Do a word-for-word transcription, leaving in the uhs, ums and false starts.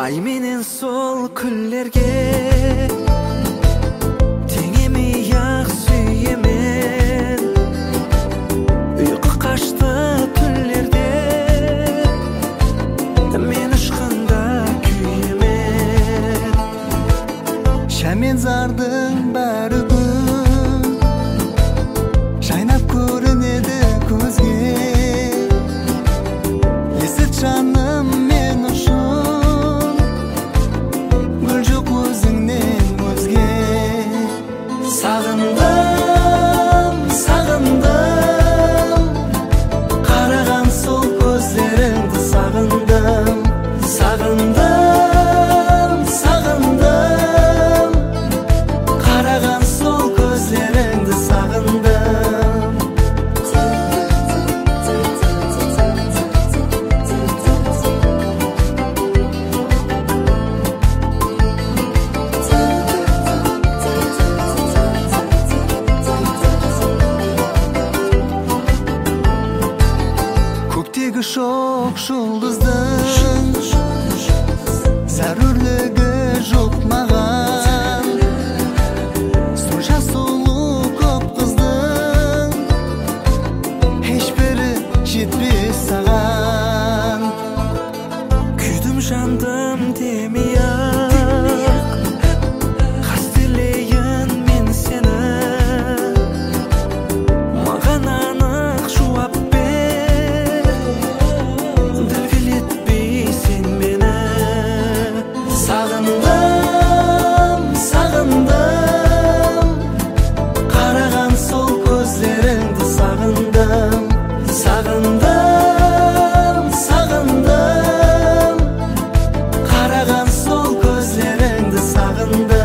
ай менен сол күллерге теңемей ақ сүйемен. Ұйқы қашты түнлерде мен ұшқанда күйемен. Шәмен зардың бәрі күн жайнап көрінеді көзге. Есіт жаным мен үшін гүл жоқ өзіңнен өзге. Сағындым, сағындым, қараған сол көздеріңді сағындым. Сағындым, сағындым, қараған сол көздеріңді сағындым. Көктегі шоқ жұлдыздың зәрурлігі жоқ маған. Сонша сұлу көп қыздың ешбірі жетпес саған. Күйдім жандым демей ақ қастерлейін мен сені. Маған анық жауап бер, ділгілетпей сен мені. Сағындым, сағындым, қараған сол көздеріңді сағындым. Сағындым, сағындым, қараған сол көздеріңді сағындым.